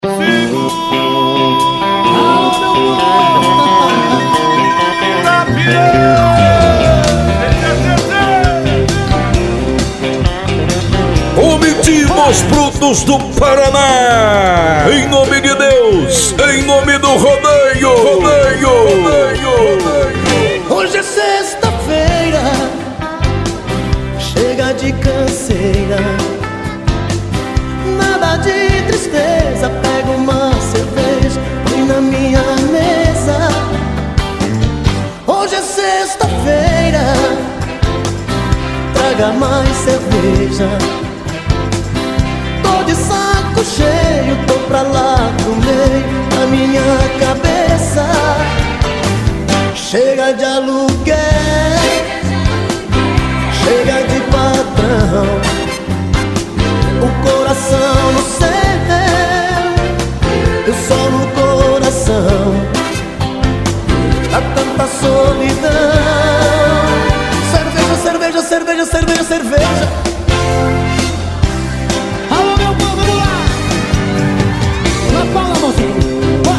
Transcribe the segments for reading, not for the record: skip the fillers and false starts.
Omitimos produtos do Paraná. Em nome de Deus, em nome do rodeio. Hoje é sexta-feira, chega de canseira, nada de tristeza. Pega uma cerveja, põe na minha mesa. Hoje é sexta-feira, traga mais cerveja. Tô de saco cheio, tô pra lá do meio da minha cabeça. Chega de aluguel, chega de patrão, o coração no céu, eu só no coração. Há tanta solidão. Cerveja, cerveja, cerveja, cerveja, cerveja. Alô, meu povo, vamos lá! Na palma, mocinho.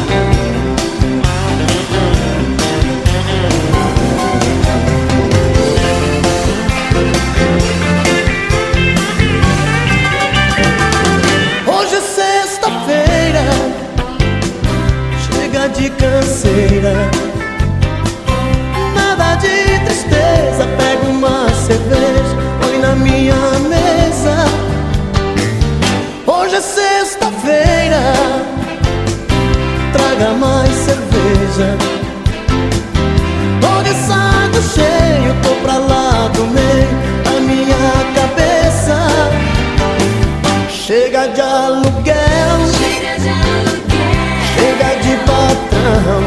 Hoje é sexta-feira, chega de canseira, nada de tristeza. Pega uma cerveja, põe na minha mesa. Hoje é sexta-feira, traga mais cerveja. Tô de saco cheio, tô pra lá do meio da minha cabeça. Chega de aluguel, chega de patrão,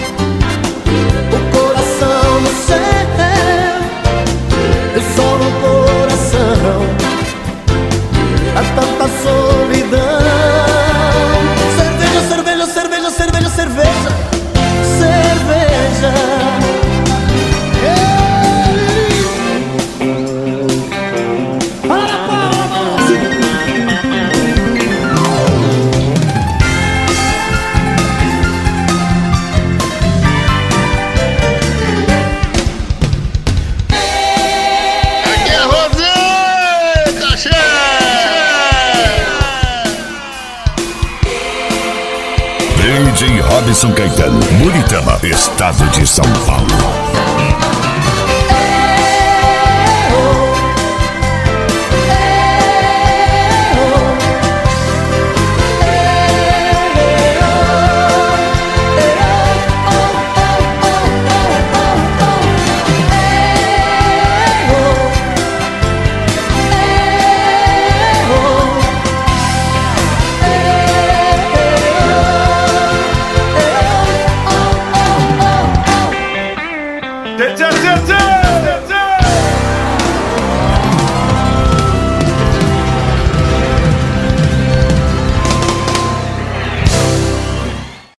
o coração no céu, eu só no coração. Há tanta solidão. Cerveja, cerveja, cerveja, cerveja, cerveja, cerveja. Para, palma, mocinho. Aqui é Rosê, cachê! DJ Robson Caetano, Muritama, estado de São Paulo.